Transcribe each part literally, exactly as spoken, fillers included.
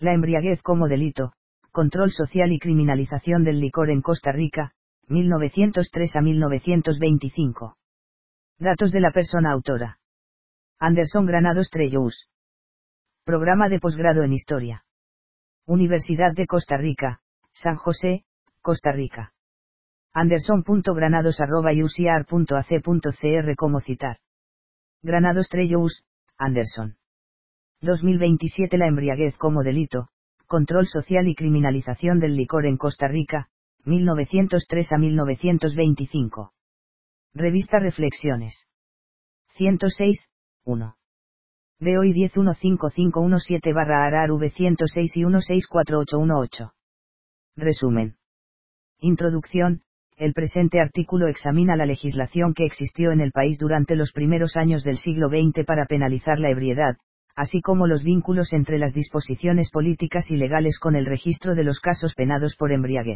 La embriaguez como delito, control social y criminalización del licor en Costa Rica, mil novecientos tres a mil novecientos veinticinco. Datos de la persona autora. Anderson Granados Trellous. Programa de posgrado en Historia. Universidad de Costa Rica, San José, Costa Rica. anderson punto granados arroba u c r punto a c punto c r como citar. Granados Trellous, Anderson. dos mil veintisiete La embriaguez como delito, control social y criminalización del licor en Costa Rica, mil novecientos tres a mil novecientos veinticinco. Revista Reflexiones. ciento seis, uno. De hoy diez uno cinco cinco uno siete barra arar v ciento seis y uno seis cuatro ocho uno ocho. Resumen. Introducción. El presente artículo examina la legislación que existió en el país durante los primeros años del siglo veinte para penalizar la ebriedad, así como los vínculos entre las disposiciones políticas y legales con el registro de los casos penados por embriaguez.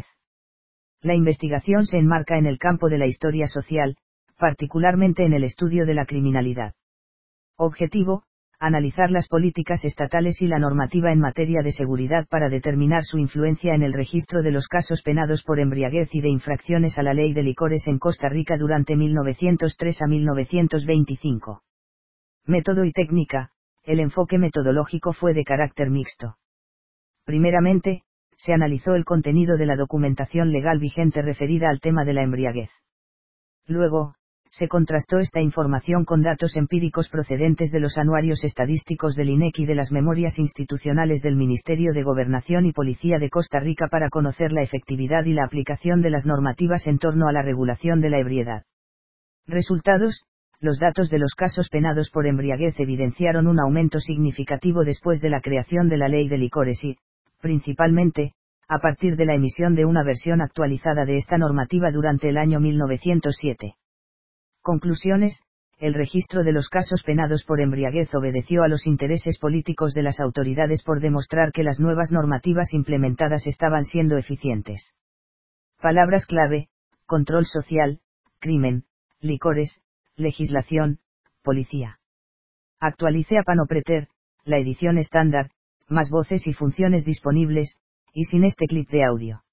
La investigación se enmarca en el campo de la historia social, particularmente en el estudio de la criminalidad. Objetivo: analizar las políticas estatales y la normativa en materia de seguridad para determinar su influencia en el registro de los casos penados por embriaguez y de infracciones a la ley de licores en Costa Rica durante mil novecientos tres a mil novecientos veinticinco. Método y técnica. El enfoque metodológico fue de carácter mixto. Primeramente, se analizó el contenido de la documentación legal vigente referida al tema de la embriaguez. Luego, se contrastó esta información con datos empíricos procedentes de los anuarios estadísticos del I N E C y de las memorias institucionales del Ministerio de Gobernación y Policía de Costa Rica para conocer la efectividad y la aplicación de las normativas en torno a la regulación de la ebriedad. Resultados: los datos de los casos penados por embriaguez evidenciaron un aumento significativo después de la creación de la ley de licores y, principalmente, a partir de la emisión de una versión actualizada de esta normativa durante el año mil novecientos siete. Conclusiones: el registro de los casos penados por embriaguez obedeció a los intereses políticos de las autoridades por demostrar que las nuevas normativas implementadas estaban siendo eficientes. Palabras clave: control social, crimen, licores, legislación, policía. Actualice a Panopreter, la edición estándar, más voces y funciones disponibles, y sin este clip de audio.